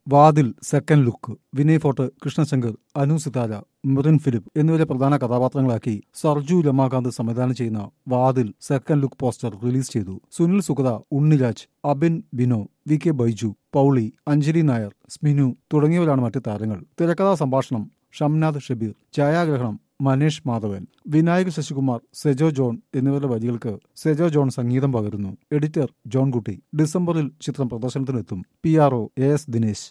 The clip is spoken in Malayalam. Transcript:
വാതിൽ സെക്കൻഡ് ലുക്ക്. വിനയ് ഫോർട്ട്, കൃഷ്ണശങ്കർ, അനു സിതാര, മെറിൻ ഫിലിപ്പ് എന്നിവരെ പ്രധാന കഥാപാത്രങ്ങളാക്കി സർജു രമാകാന്ത് സംവിധാനം ചെയ്യുന്ന വാതിൽ സെക്കൻഡ് ലുക്ക് പോസ്റ്റർ റിലീസ് ചെയ്തു. സുനിൽ സുഗത, ഉണ്ണിരാജ്, അബിൻ ബിനോ, വി കെ ബൈജു, പൗളി, അഞ്ജലി നായർ, സ്മിനു തുടങ്ങിയവരാണ് മറ്റ് താരങ്ങൾ. തിരക്കഥാ സംഭാഷണം ഷംനാദ് ഷബീർ, ഛായാഗ്രഹണം മനേഷ് മാധവൻ, വിനായക് ശശികുമാർ, സെജോ ജോൺ എന്നിവരുടെ വരികൾക്ക് സെജോ ജോൺ സംഗീതം പകരുന്നു. എഡിറ്റർ ജോൺകുട്ടി. ഡിസംബറിൽ ചിത്രം പ്രദർശനത്തിനെത്തും. PRO AS Dinesh.